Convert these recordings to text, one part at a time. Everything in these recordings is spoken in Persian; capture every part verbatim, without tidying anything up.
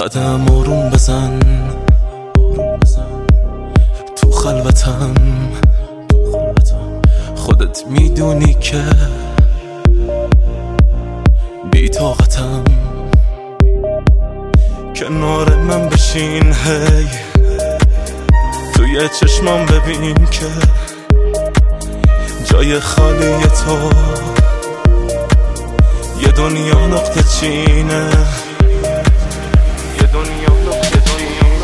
قدم آروم بزن تو خلوتم، خودت میدونی که بی طاقتم. کنار من بشین هی، توی چشمام ببین که جای خالی تو یه دنیا نقطه چینه، یه دنیا نقطه چینه.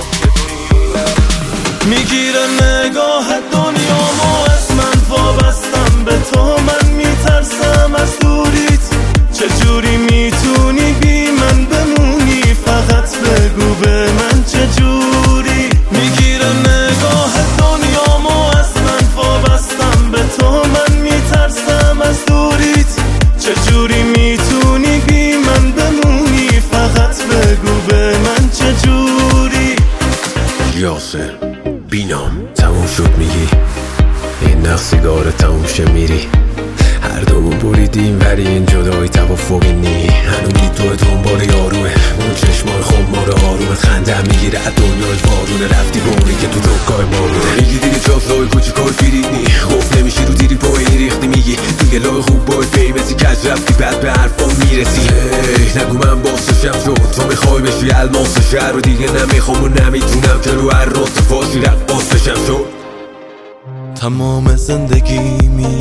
میگیره نگاه دنیامو از من، وابستم به تو، من میترسم از دوریت. چجوری میتونی بی من بمونی؟ فقط بگو به من چجوری. میگیره نگاه دنیامو از من، وابستم به تو، من میترسم از دوریت. چجوری میتونی بی من بمونی؟ فقط بگو به من چجوری. یاسر بینام تموم شد میگی، این نخ سیگار تموم شه میری. هر دومون بریدیم ولی این جدایی توافقی نی. هنوزی تو دنبال یاروه، اون چشمای خمار آرومت خنده میگیره از دنیای وارونه. رفتی بونی که تو جوکای ما بوده، میگی دیگه چاپلای کوچیکای فریدنی. خوف نمیشی رو دیری پای ریختی، میگی دیگه لای خوب باید بیمسی کج رفتی بعد به حرفان میرسی. هی نگو من باستشم شد، تو میخوای بشی الماس شهر رو دیگه نمیخوام و نمیتونم که رو هر راست فاشی رقاصشم شد. تمام زندگیمی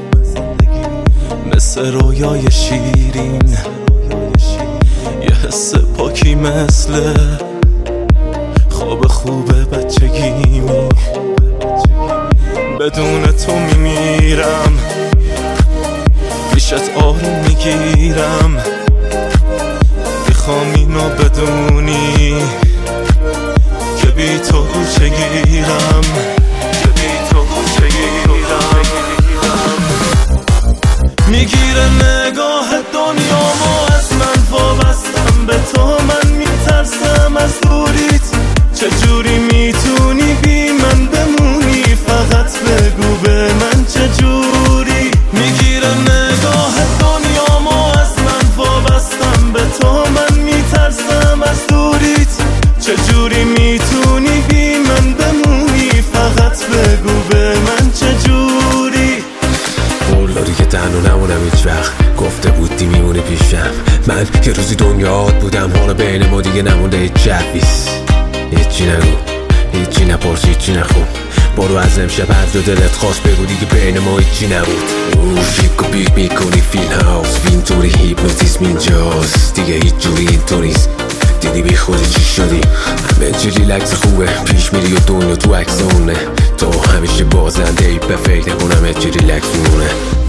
مثل رویای شیرین، یه حس پاکی مثل خواب خوب بچگیمی. بدون تو میمیرم، پیشت آروم میگیرم. میخوام اینو بدونی که بی تو چگیرم، که بی تو چگیرم. میگیره نگاه دنیامو از من، وابستم به تو، من میترسم از دوریت. چجوری میتونی بی من بمونی؟ فقط بگو به من چجوری. میگیره نگاه دنیامو از من، وابستم به تو، من میترسم از دوریت. چجوری میتونی بی من بمونی؟ فقط بگو به من چجوری. قول که تنها نمونم هیچ وقت، گفته بودی میمونه پیشم. من یه روزی دنیات بودم، حالا بین ما دیگه نمونده هیچ جویز. هیچی نگو، هیچی نپرس، هیچی نخون. برو از امشب هر جا دلت خواست بگو، دیگه بین ما هیچی نبود. اوه شیک و بیک میکنی فیل هاوس، اینطوری هیپنوتیسم اینجاست، دیگه هیچ جوری اینطور نیست. دیدی بی خودی چی شدی؟ همه چی ریلکس خوبه، پیش میری و دنیا تو عکسونه. تو همیشه بازنده ای، به فکر نکنم همه چی ریلکس میمونه.